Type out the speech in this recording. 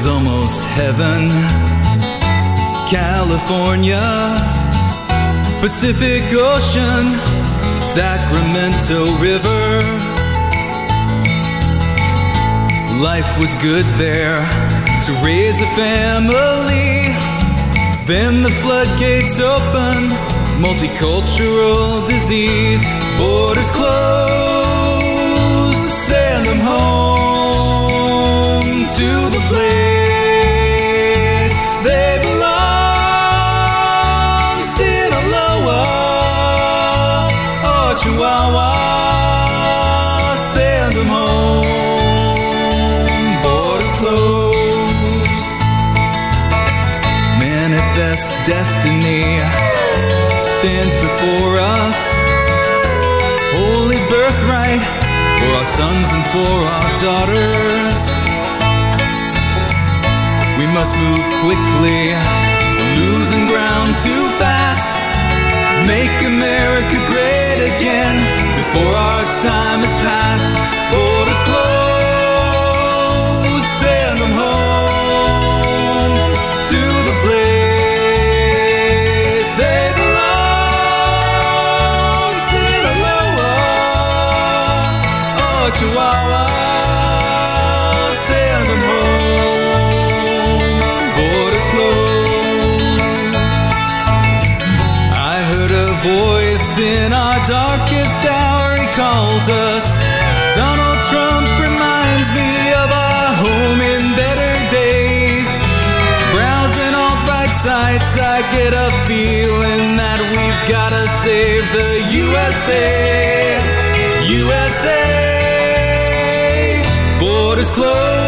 Almost heaven. California, Pacific Ocean, Sacramento River. Life was good there to raise a family. Then the floodgates opened, multicultural disease. Borders closed, send them home to the place they belong. Sinaloa or Chihuahua, send them home. Borders closed. Manifest destiny stands before us. Holy birthright for our sons and for our daughters. We must move quickly, losing ground too fast. Make America great again before our time is past. Borders closed, send them home to the place they belong. Sinaloa or Chihuahua, send them home. Borders closed. I heard a voice in our darkest hour. He calls us. Donald Trump reminds me of our home in better days. Browsing all bright sites, I get a feeling that we've gotta save the USA. USA. Borders closed.